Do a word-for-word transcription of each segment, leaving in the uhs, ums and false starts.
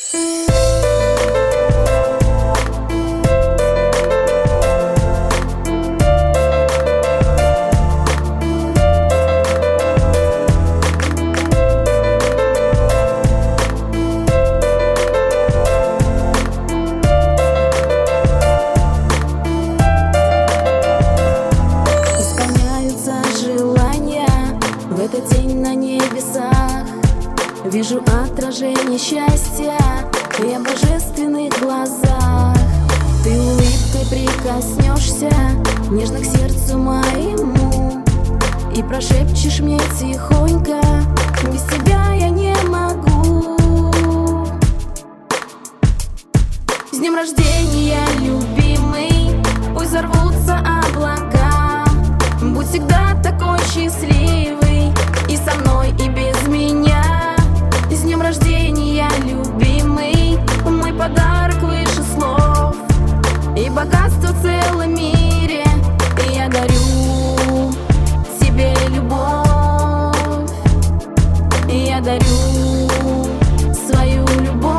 В этот день на небесах вижу отражение счастья в ее божественных глазах. Ты улыбкой прикоснешься нежно к сердцу моему и прошепчешь мне тихонько: без тебя я не могу. С днем рождения, любимый, пусть взорвутся облака. Будь всегда такой счастливый, и со мной, и без меня. С днем рождения, любимый, мой подарок выше слов и богатство в целом мире. И я дарю тебе любовь, и я дарю свою любовь.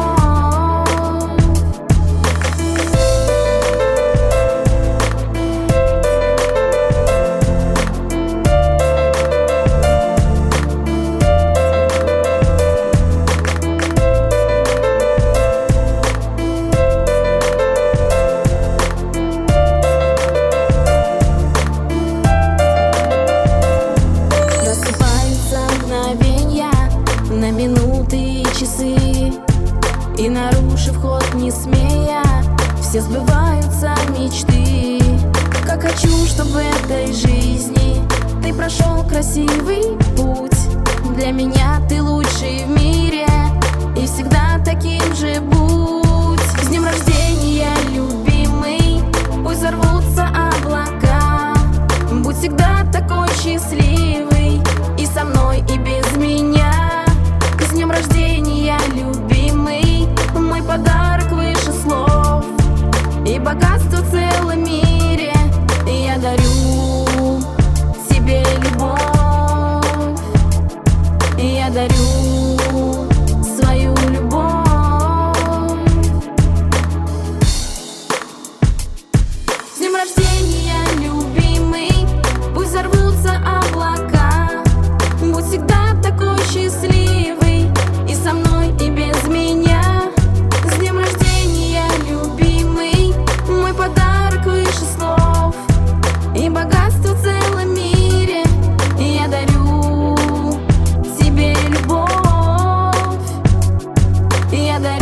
На минуты и часы, и нарушив ход не смея, все сбываются мечты. Как хочу, чтобы в этой жизни ты прошел красивый путь. Для меня ты лучший в мире, и всегда таким же будь. С днем рождения, любимый, пусть взорвутся облака. Будь всегда такой счастливый, и со мной, и без меня. С днем рождения, любимый, мой подарок выше слов и богатство в целом мире. И я дарю тебе любовь, и я дарю свою любовь. С днем рождения, любимый, пусть взорвутся облака. Будь всегда такой счастливый, и со мной, и без меня. С днем рождения, любимый, мой подарок выше слов и богатство в целом мире. И я дарю тебе любовь, и я дарю